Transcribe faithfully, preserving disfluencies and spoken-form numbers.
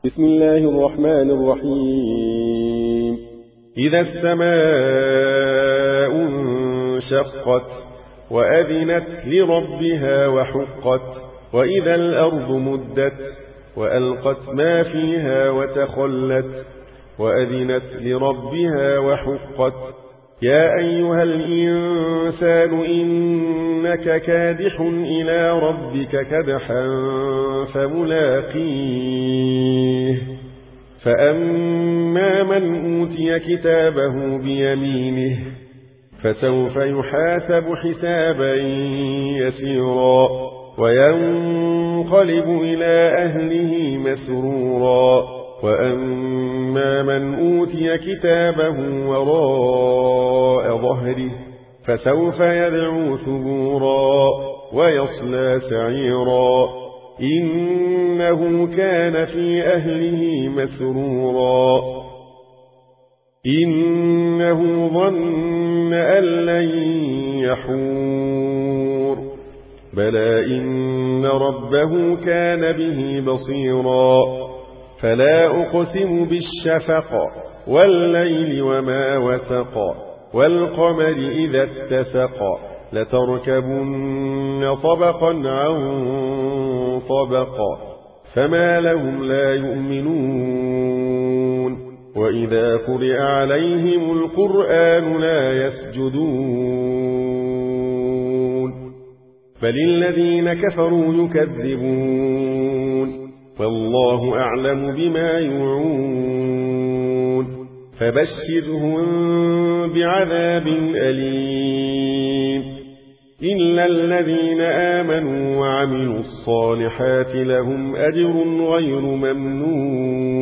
بسم الله الرحمن الرحيم. إذا السماء انشقت وأذنت لربها وحقت وإذا الأرض مدت وألقت ما فيها وتخلت وأذنت لربها وحقت يا أيها الإنسان إنك كادح إلى ربك كدحا فملاقيه فأما من أوتي كتابه بيمينه فسوف يحاسب حسابا يسيرا وينقلب إلى أهله مسرورا وأما من أوتي كتابه وراء ظهره فسوف يدعو ثبورا ويصلى سعيرا إنه كان في أهله مسرورا إنه ظن أن لن يحور بلى إن ربه كان به بصيرا فلا أقسم بالشفق والليل وما وسق والقمر إذا اتسق لتركبن طبقا عن طبق فما لهم لا يؤمنون وإذا قرئ عليهم القرآن لا يسجدون بل الذين كفروا يكذبون والله أعلم بما يوعون فبشرهم بعذاب أليم إلا الذين آمنوا وعملوا الصالحات لهم أجر غير ممنون